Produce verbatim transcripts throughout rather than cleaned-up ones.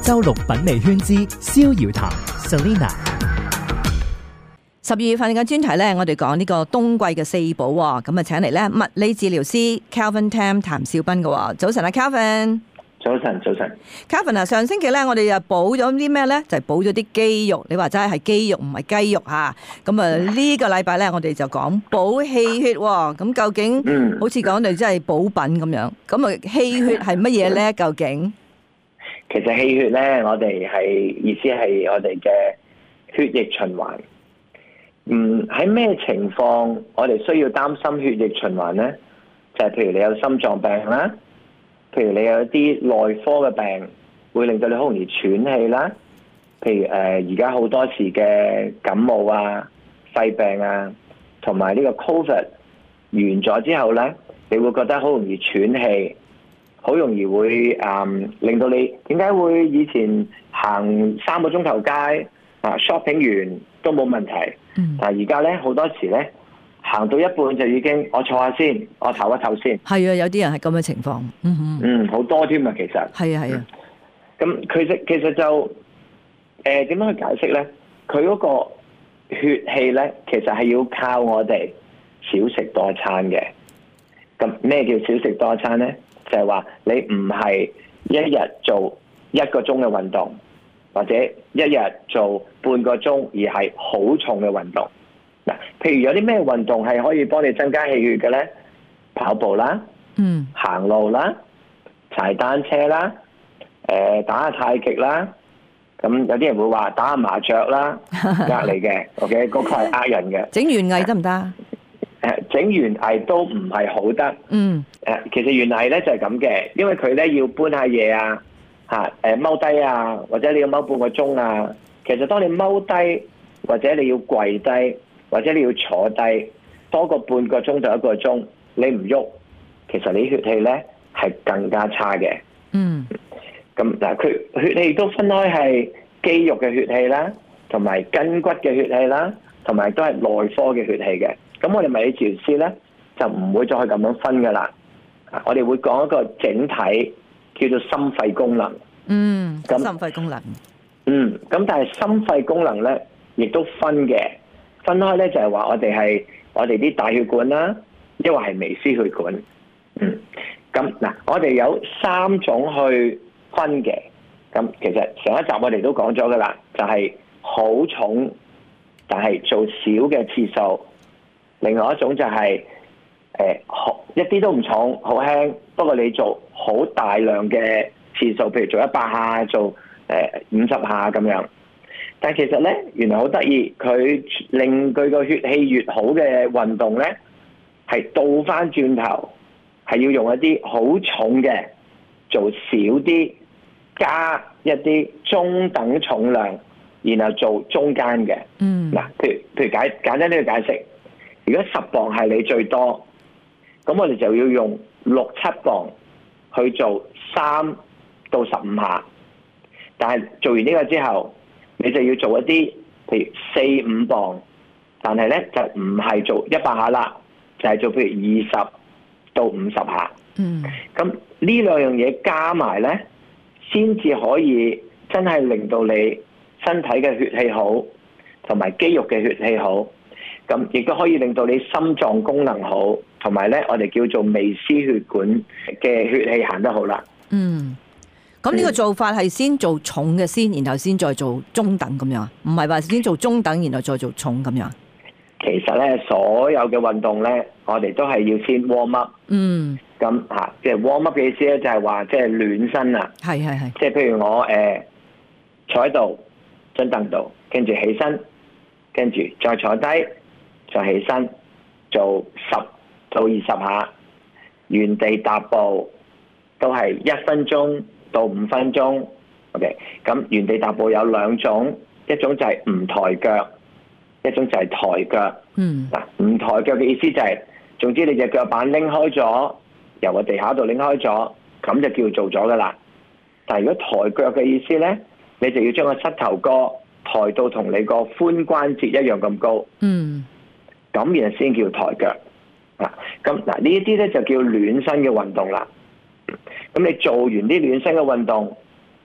周六品味圈之逍遙談 Selina。 十二月份嘅專題咧，我哋講呢個冬季嘅四寶喎，咁啊請嚟咧物理治療師 Calvin Tam 譚兆斌嘅喎。早晨啊 Calvin。 早晨，早晨。 Calvin 啊，上星期咧我哋又補咗啲咩咧？就係補咗啲肌肉。你話齋係肌肉唔係雞肉嚇。咁啊呢個禮拜咧我哋就講補氣血喎。咁究竟好似講到真係補品咁樣。咁啊氣血係乜嘢咧？究竟？ 其實氣血咧，我哋係意思係我哋嘅血液循環。嗯，喺咩情況我哋需要擔心血液循環咧？就係、是、譬如你有心臟病啦，譬如你有一啲內科嘅病，會令到你好容易喘氣啦。譬如誒，而家好多時嘅感冒啊、肺病啊，同埋呢個 Covid 完咗之後咧，你會覺得好容易喘氣，好容易會誒、嗯、令到你點解會以前行三個鐘頭街啊 shopping 完都冇問題。嗯、但係而家咧好多時咧行到一半就已經我坐下先，我唞一唞先。係啊，有啲人係咁嘅情況。嗯哼嗯，好多添啊，其實。係啊係啊。咁其實其實就誒點樣去解釋咧？佢嗰個血氣咧，其實係要靠我哋少食多餐嘅。咁咩叫少食多餐咧？就係話你唔係一日做一個鐘嘅運動，或者一日做半個鐘而係好重嘅運動。嗱，譬如有啲咩運動係可以幫你增加氣血嘅咧？跑步啦，嗯，行路啦，踩單車啦，誒、呃、打下太極啦。咁有啲人會話打下麻雀啦，呃你嘅，OK，嗰個係呃人嘅。整園藝得唔得？誒，整園藝都唔係好得。嗯。誒，其實園藝咧就係咁嘅，因為佢咧要搬下嘢啊。嚇誒踎低啊，或者你要踎半個鐘啊。其實當你踎低，或者你要跪低，或者你要坐低多過半個鐘到一個鐘，你唔喐，其實你血氣咧係更加差嘅。嗯。咁嗱，佢血氣都分開係肌肉嘅血氣啦，同埋筋骨嘅血氣啦，同埋都係內科嘅血氣嘅。咁我哋物理治療師咧就唔會再去咁樣分噶啦。我哋會講一個整體。叫做心肺功能，嗯，咁心肺功能，嗯，咁但係心肺功能咧，亦都分嘅，分開咧就係話我哋係我哋啲大血管啦，抑或係微絲血管，嗯，咁嗱，我哋有三種去分嘅，咁其實上一集我哋都講咗噶啦，就係好重，但係做少嘅次數，另外一種就係誒好一啲都唔重，好輕。不過你做好大量嘅次數，譬如做一百下，做誒五十下咁樣。但係其實咧，原來好得意，佢令佢個血氣越好嘅運動咧，係倒翻轉頭，係要用一啲好重嘅，做少啲，加一啲中等重量，然後做中間嘅。嗯。嗱，譬如譬如解簡單呢個解釋，如果十磅係你最多，咁我哋就要用六七磅去做三到十五下，但係做完呢個之後，你就要做一啲譬如四五磅，但係咧就唔係做一百下啦，就係、是、做譬如二十到五十下。嗯，咁呢兩樣嘢加埋咧，先至可以真係令到你身體嘅血氣好，同埋肌肉嘅血氣好，咁亦都可以令到你心臟功能好。同埋咧，我哋叫做微絲血管嘅血氣行得好啦。嗯，咁呢個做法係先做重嘅先，然後先再做中等咁樣啊？唔係話先做中等，然後再做重咁樣。其實咧，所有嘅運動咧，我哋都係要先 warm up。嗯。咁嚇，即係 warm up 嘅意思咧，就係話即係暖身啊。係係係。即係譬如我誒、呃、坐喺度張凳度，跟住起身，跟住再坐低，再起身，做十到二十下，原地踏步都係一分鐘到五分鐘。OK， 咁原地踏步有兩種，一種就係唔抬腳，一種就係抬腳。嗯，嗱，唔抬腳嘅意思就係、是，總之你隻腳板拎開咗，由個地下度拎開咗，咁就叫做咗噶啦。但係如果抬腳嘅意思咧，你就要將個膝頭哥抬到同你個髖關節一樣咁高。嗯，咁然後先叫抬腳。啊，咁嗱呢一啲咧就叫暖身嘅運動啦。咁你做完啲暖身嘅運動，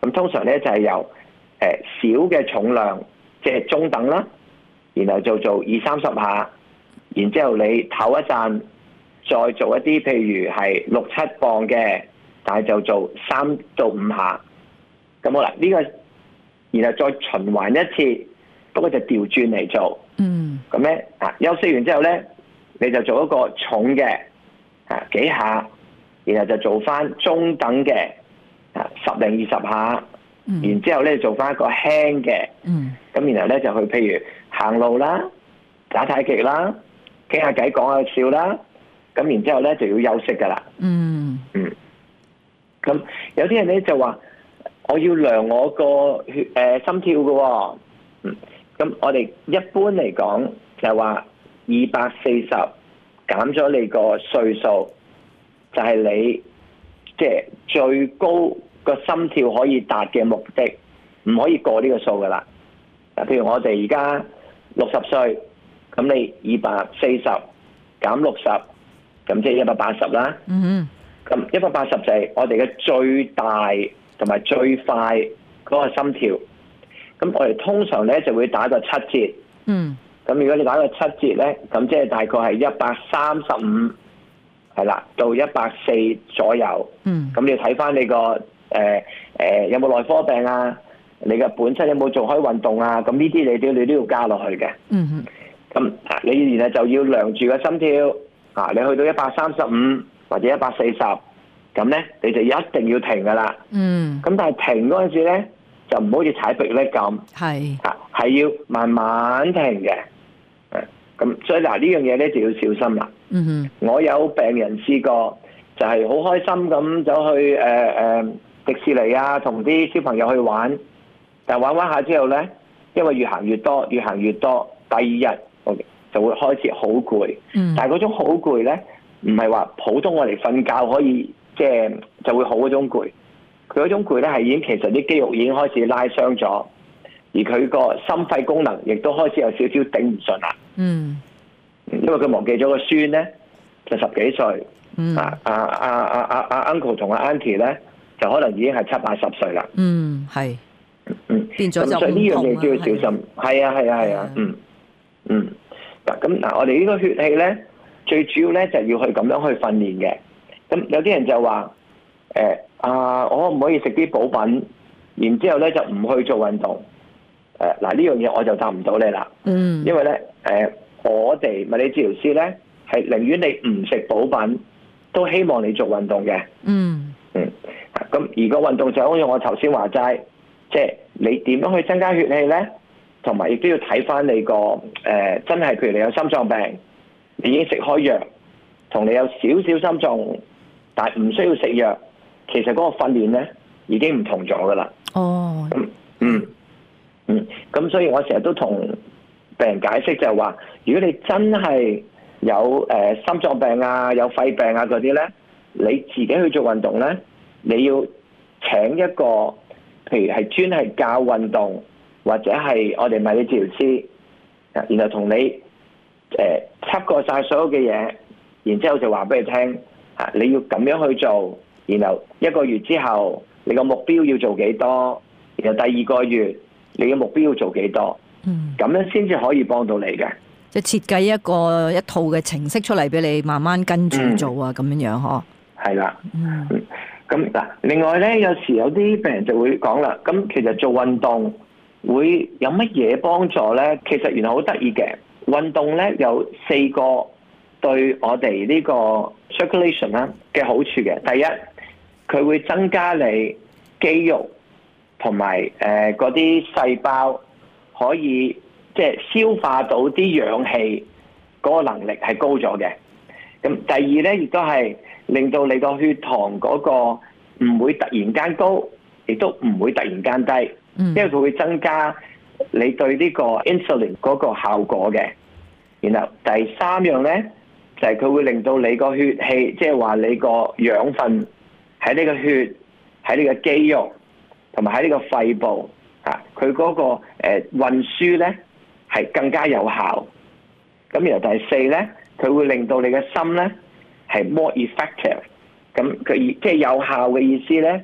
咁通常咧就係由誒小嘅重量，即係中等啦，然後就做二三十下，然之後你唞一陣，再做一啲譬如係六七磅嘅，但係就做三到五下。咁好啦，呢個然後再循環一次，不過就調轉嚟做。嗯。咁咧啊，休息完之後咧，你就做一個重嘅啊幾下，然後就做翻中等嘅啊十零二十下，嗯、然之後咧做翻一個輕嘅。嗯。咁然後咧就去譬如行路啦、打太極啦、傾下偈、講下笑啦。咁然之後咧就要休息噶啦。嗯。嗯。咁有啲人咧就話，我要量我個血誒、呃、心跳嘅、哦。嗯。咁我哋一般嚟講就係話二百四十減咗你個歲數，就係、是、你即係、就是、最高個心跳可以達嘅目的，唔可以過呢個數噶啦。嗱，譬如我哋而家六十歲，咁你二百四十減六十，咁即係一百八十啦。嗯。咁一百八十就係我哋嘅最大同埋最快嗰個心跳。咁我哋通常咧就會打個七折。嗯。咁如果你打個七折咧，咁即係大概係一百三十五，係啦，到一百四左右。嗯。咁你睇翻你個誒誒有冇內科病啊？你嘅本身有冇做開運動啊？咁呢啲你都你都要加落去嘅。嗯哼。咁你然後就要量住個心跳，啊，你去到一百三十五或者一百四十，咁咧你就一定要停噶啦。嗯。咁但係停嗰陣時咧，就唔好似踩迫力咁。係。啊，係要慢慢停嘅。誒，咁所以嗱呢樣嘢咧就要小心啦。嗯哼。我有病人試過，就係好開心咁走去誒誒、呃、迪士尼啊，同啲小朋友去玩。但玩玩下之後咧，因為越行越多，越行越多，第二日就會開始好攰。嗯、但係嗰種好攰咧，唔係話普通我哋瞓覺可以即係、就是、就會好嗰種攰。佢嗰種攰咧係已經其實啲肌肉已經開始拉傷咗，而佢個心肺功能亦都開始有少少頂唔順啦。嗯，因為佢忘記咗個孫咧，就十幾歲。嗯、啊啊啊啊啊啊 uncle 同阿 auntie 咧，就可能已經係七八十歲啦。嗯，係。嗯，變咗就唔同啦。所以呢樣嘢都要小心。係啊，係啊，係啊。嗯，嗯。嗱，咁嗱，我哋呢個血氣咧，最主要咧就係要去咁樣去訓練嘅。咁有啲人就話，誒、欸、啊，我可唔可以食啲補品，然之後咧就唔去做運動？誒、啊，嗱呢樣嘢我就答唔到你啦。嗯。因為咧，誒、呃，我哋物理治療師咧係寧願你唔食補品，都希望你做運動嘅。嗯。嗯。咁而個運動就好似我頭先話齋。即係你點樣去增加血氣咧？同埋亦都要睇翻你個誒、呃、真係，譬如你有心臟病，你已經食開藥，同你有少少心臟，但係唔需要食藥，其實嗰個訓練咧已經唔同咗噶啦。哦，嗯嗯嗯，咁所以我成日都同病人解釋就係話，如果你真係有誒、呃、心臟病啊、有肺病啊嗰啲咧，你自己去做運動咧，你要請一個。譬如係專係教運動，或者係我哋物理治療師，然後同你誒測過晒所有嘅嘢，然之後就話俾你聽，啊你要咁樣去做，然後一個月之後你個目標要做幾多，然後第二個月你嘅目標要做幾多，嗯，咁樣先至可以幫到你嘅。 即係設計一個一套嘅程式出嚟俾你慢慢跟住做啊，咁樣樣嗬。係啦。嗯。 咁嗱，另外咧，有時有啲病人就會講啦，咁其實做運動會有乜嘢幫助咧？其實原來好得意嘅，運動咧有四個對我哋呢個 circulation 啦嘅好處嘅。第一，佢會增加你肌肉同埋誒嗰啲細胞可以即係消化到啲氧氣嗰個能力係高咗嘅。咁第二咧，亦都係令到你個血糖嗰個唔會突然間高，亦都唔會突然間低，因為佢會增加你對呢個 insulin 嗰個效果嘅。然後第三樣咧，就係佢會令到你個血氣，即係話你個養分喺呢個血、喺呢個肌肉同埋喺呢個肺部啊，佢嗰個誒運輸咧係更加有效。咁然後第四咧，佢會令到你嘅心咧係 more effective，咁佢即係有效嘅意思咧，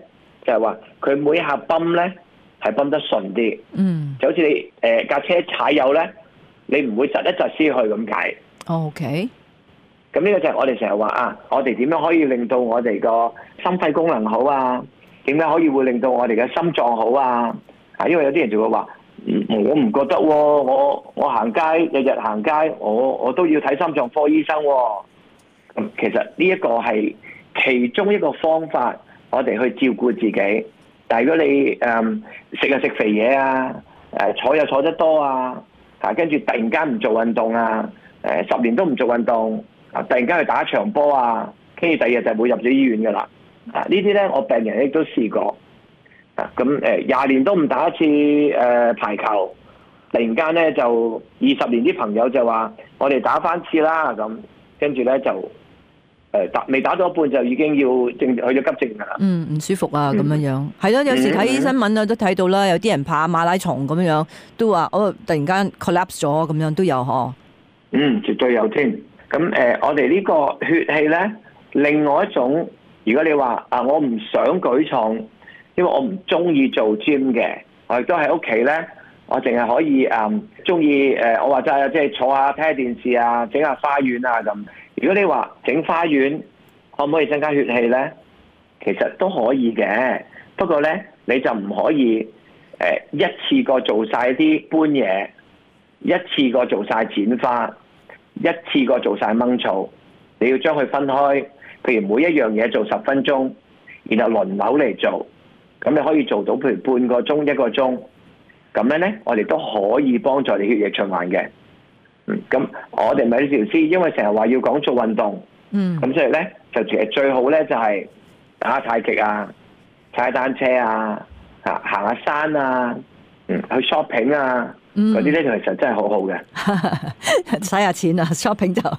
就係話佢每下泵咧係泵得順啲， 嗯， 就好似你誒架車踩油咧，你唔會窒一窒先去咁解。 O K。 咁呢個就係我哋成日話啊，我哋點樣可以令到我哋個心肺功能好啊？點解可以會令到我哋嘅心臟好啊？啊，因為有啲人就會話，嗯，我唔覺得喎，我我行街日日行街，我我都要睇心臟科醫生喎。咁其實呢一個係其中一個方法，我哋去照顧自己。但係如果你誒食又食肥嘢啊，誒坐又坐得多啊，嚇跟住突然間唔做運動啊，誒十年都唔做運動。啊！突然間去打場波啊，跟住第二日就會入咗醫院噶啦。啊！呢啲咧，我病人亦都試過。啊！咁誒廿年都唔打一次誒、呃、排球，突然間咧就二十年啲朋友就話：我哋打翻次啦。咁跟住咧就誒打未打到一半就已經要正去咗急症噶啦。 嗯，唔舒服啊咁樣樣。係咯、嗯，有時睇新聞啊都睇到啦，有啲人跑馬拉松咁樣都話哦，突然間 collapse 咗咁樣都有嗬。 嗯，絕對有添。咁誒、呃，我哋呢個血氣咧，另外一種，如果你話啊，我唔想舉重，因為我唔中意做 gym 嘅，我亦都喺屋企咧，我淨係可以誒，中意誒，我話齋即係坐下睇下電視啊，整下花園啊咁。如果你話整花園可唔可以增加血氣咧？其實都可以嘅，不過咧你就唔可以誒、呃、一次過做晒啲搬嘢，一次過做晒剪花。一次過做晒掹草，你要將佢分開，譬如每一樣嘢做十分鐘，然後輪流嚟做，咁你可以做到譬如半個鐘一個鐘，咁樣咧我哋都可以幫助你血液循環嘅。嗯，咁我哋咪呢條絲，因為成日話要講做運動，嗯，咁所以咧就其實最好咧就係打下太極啊，踩單車啊，啊行下山啊，嗯，去 shopping 啊。嗰啲咧就其實真係好好嘅， 使下錢啊 shopping 就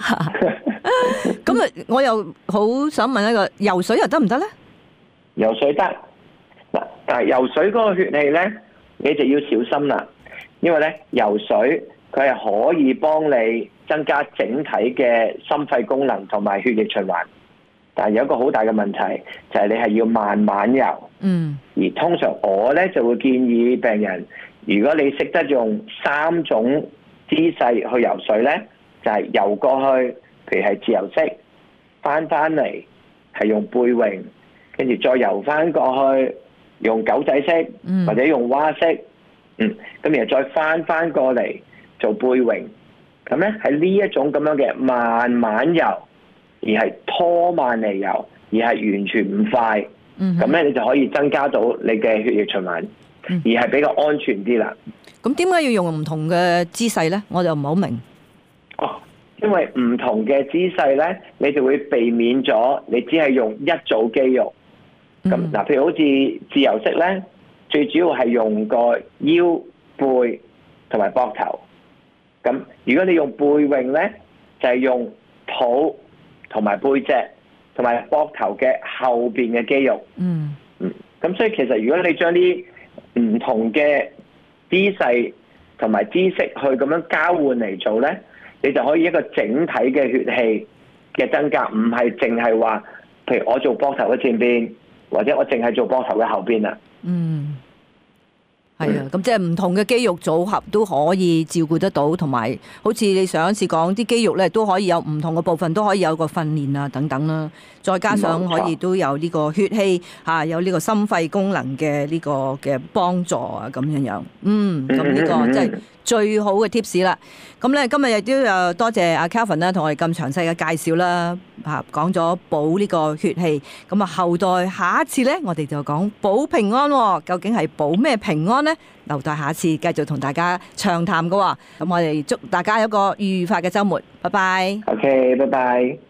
咁啊！我又好想問一個，游水又得唔得咧？ 游水得嗱，但係游水嗰個血氣咧，你就要小心啦，因為咧游水佢係可以幫你增加整體嘅心肺功能同埋血液循環，但係有一個好大嘅問題就係你係要慢慢游，嗯，而通常我咧就會建議病人。如果你識得用三種姿勢去游水咧，就係、是、游過去，譬如係自由式，翻翻嚟係用背泳，跟住再游翻過去用狗仔式，或者用蛙式，嗯，咁然後再翻翻過嚟做背泳，咁咧喺呢一種咁樣嘅慢慢游，而係拖慢嚟游，而係完全唔快，咁咧你就可以增加到你嘅血液循環。而係比較安全啲啦。 咁點解要用唔同嘅姿勢咧？我就唔係好明。 哦，因為唔同嘅姿勢咧，你就會避免咗你只係用一組肌肉。咁嗱、嗯，譬如好似自由式咧，最主要係用個腰、背同埋膊頭。咁如果你用背泳咧，就係、是、用肚同埋背脊同埋膊頭嘅後邊嘅肌肉。嗯嗯。咁所以其實如果你將啲唔同嘅姿勢同埋姿勢去咁樣交換嚟做咧，你就可以一個整體嘅血氣嘅增加，唔係淨係話，譬如我做膊頭嘅前邊，或者我淨係做膊頭嘅後邊啊。嗯。 係啊，咁即係唔同嘅肌肉組合都可以照顧得到，同埋好似你上一次講啲肌肉咧，都可以有唔同嘅部分都可以有個訓練啊等等啦，再加上可以都有呢個血氣嚇，有呢個心肺功能嘅呢個嘅幫助啊咁樣樣。嗯，咁呢個即係最好嘅 tips 啦。咁咧今日亦都有多謝阿 Calvin 啦，同我哋咁詳細嘅介紹啦，嚇講咗補呢個血氣。咁啊後代下一次咧，我哋就講補平安，究竟係補咩平安咧？留待下次繼續同大家暢談嘅喎。咁我哋祝大家有一個愉快嘅週末。拜拜。 OK，拜拜。